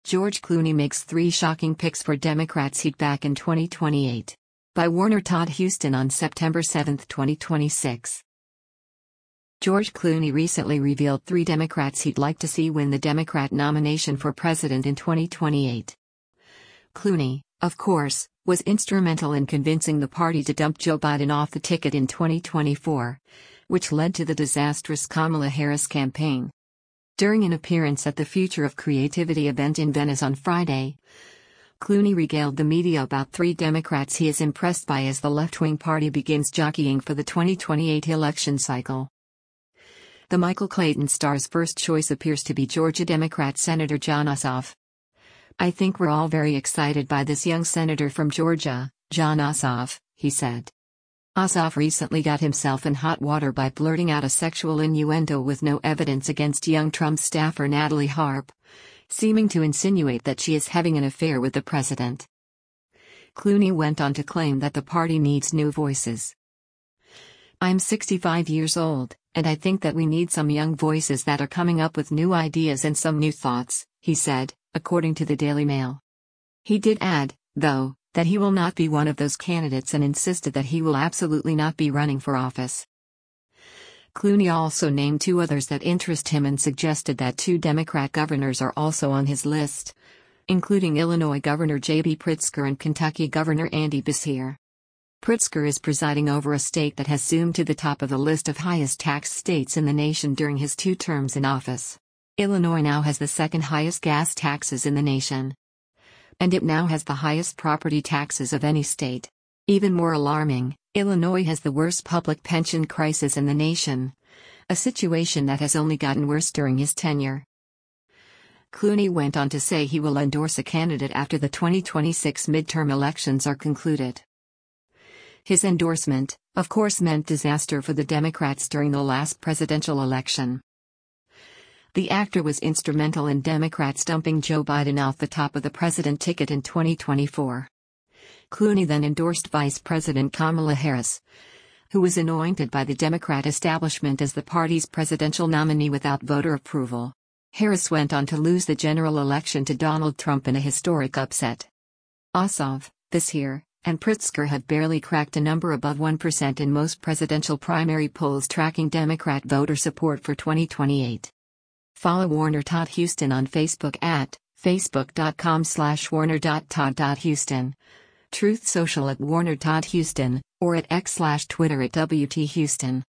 George Clooney makes 3 shocking picks for Democrat seat back in 2028. By Warner Todd Huston on September 7, 2026. George Clooney recently revealed 3 Democrats he'd like to see win the Democrat nomination for president in 2028. Clooney, of course, was instrumental in convincing the party to dump Joe Biden off the ticket in 2024, which led to the disastrous Kamala Harris campaign. During an appearance at the Future of Creativity event in Venice on Friday, Clooney regaled the media about 3 Democrats he is impressed by as the left-wing party begins jockeying for the 2028 election cycle. The Michael Clayton star's first choice appears to be Georgia Democrat Senator Jon Ossoff. "I think we're all very excited by this young senator from Georgia, Jon Ossoff," he said. Ossoff recently got himself in hot water by blurting out a sexual innuendo with no evidence against young Trump staffer Natalie Harp, seeming to insinuate that she is having an affair with the president. Clooney went on to claim that the party needs new voices. "I'm 65 years old, and I think that we need some young voices that are coming up with new ideas and some new thoughts," he said, according to the Daily Mail. He did add, though, that he will not be one of those candidates and insisted that he will absolutely not be running for office. Clooney also named 2 others that interest him and suggested that 2 Democrat governors are also on his list, including Illinois Governor J.B. Pritzker and Kentucky Governor Andy Beshear. Pritzker is presiding over a state that has zoomed to the top of the list of highest taxed states in the nation during his 2 terms in office. Illinois now has the 2nd highest gas taxes in the nation. And it now has the highest property taxes of any state. Even more alarming, Illinois has the worst public pension crisis in the nation, a situation that has only gotten worse during his tenure. Clooney went on to say he will endorse a candidate after the 2026 midterm elections are concluded. His endorsement, of course, meant disaster for the Democrats during the last presidential election. The actor was instrumental in Democrats dumping Joe Biden off the top of the president ticket in 2024. Clooney then endorsed Vice President Kamala Harris, who was anointed by the Democrat establishment as the party's presidential nominee without voter approval. Harris went on to lose the general election to Donald Trump in a historic upset. Ossoff, Beshear, and Pritzker have barely cracked a number above 1% in most presidential primary polls tracking Democrat voter support for 2028. Follow Warner Todd Huston on Facebook at facebook.com/warner.todd.huston, Truth Social at Warner Todd Huston, or at X/Twitter at WT Huston.